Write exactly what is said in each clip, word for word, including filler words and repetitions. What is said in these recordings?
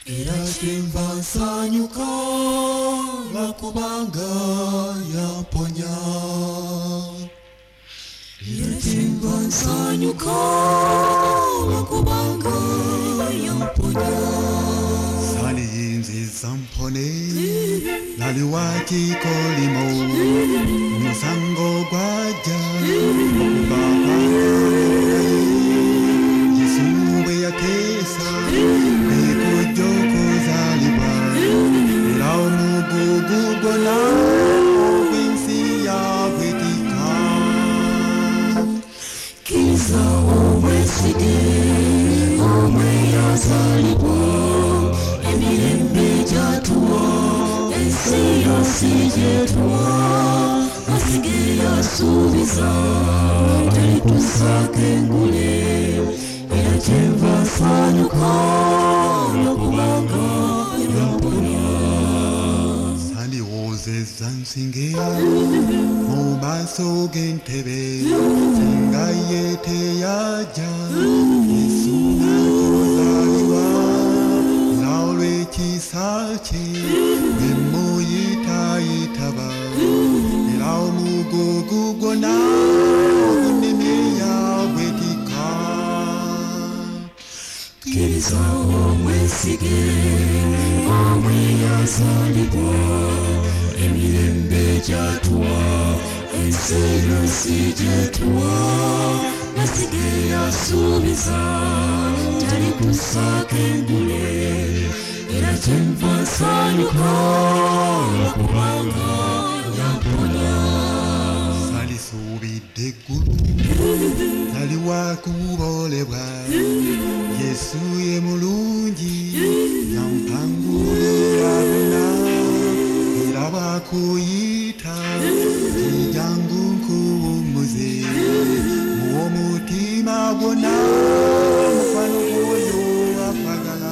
era kyenva nsanyuka lwakubanga yamponya. Era kyenva nsanyuka lwakubanga yamponya. Saliyinziza mpone nali wakikolimo musango gwajja okuva Yesu bwe yateesa ekojja okuzaalibwa era omugugu gwonna ogw'ensi yabwetika. Kkiriza omwesige omwe yazaalibwa emirembe gyatuwa ensi yonsi gyetuwa masige yasuubiza talitusaako engule era kyenva nsanyuka lwakubanga yamponya. Sandiwoozezza nsinge mu maaso g'entebe singa ye teyajja Yesu n'atuzaalibwa era olw'ekisa kye ne muyitaayitaba era omugugu gwonna ogunnimi yabwetika. Kkiriza omwesige omwe yazaalibwa emirembe gyatuwa ensi yonsi gyetuwa masige yasuubiza talikusaako engule era kyenva nsanyuka lwakubanga yamponya. Salisuubidde eggulu nali wakuboolebwa Yesu ye mulungi yampangulira bonna era bwakuyita jangu nkuwummuze muw'omutima gwonna mukwano gwoyo akwagala.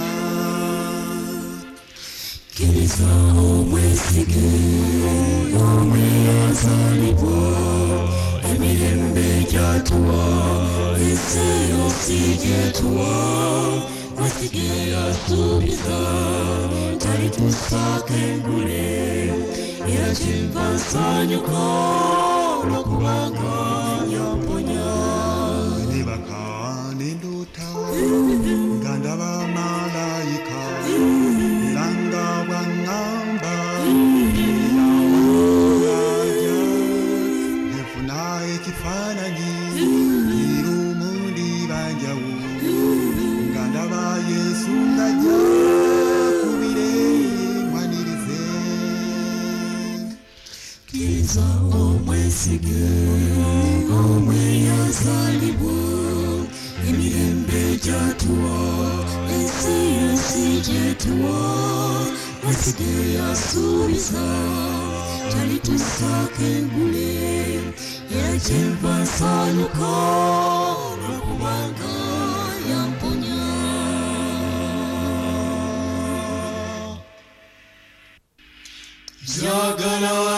Kkiriza omwesige omwe yazaalibwa emirembe gyatuwa ensi yonsi gyetuwa masige yasuubiza talitusaako engule era kyenva nsanyuka lwakubanga yamponya. Ne baka ne ndoota nga ndaba malayika era nga bwaŋŋamba yawangaja nefuna ekifaananyi kirumundi banjawo nga ndaba Yesu ng'ajja ku bire mwanirize. Kkiriza omwesige omwe yazaalibwa emirembe gyatuwa ensi yonsi gyetuwa masige yasuubiza talitusaako engule era kyenva nsanyuka lwakubanga yamponya. Njagala